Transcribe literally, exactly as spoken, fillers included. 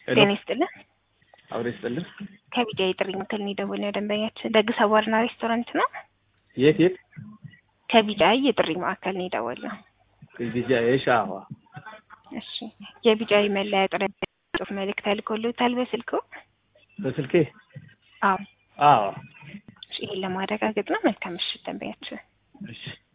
ጤና ይስጥልኝ አብሬ ይስጥልኝ ከቢጃይ ጥሪ ምክል ነው ደውለው ደንበኛችን ደግስ አዋርና ሬስቶራንት ነው የት የት ከቢጃይ የጥሪ ማዕከል ነው ደውለው ከቢጃይ ሻዋ እሺ የቢጃይ መለያ ጥሪ ጽሁፍ መልእክት አልኮልታል በስልኩ በስልኬ አዎ አዎ እሺ ለማረጋገጥ ነው መልካም ምሽት ደንበኛችን እሺ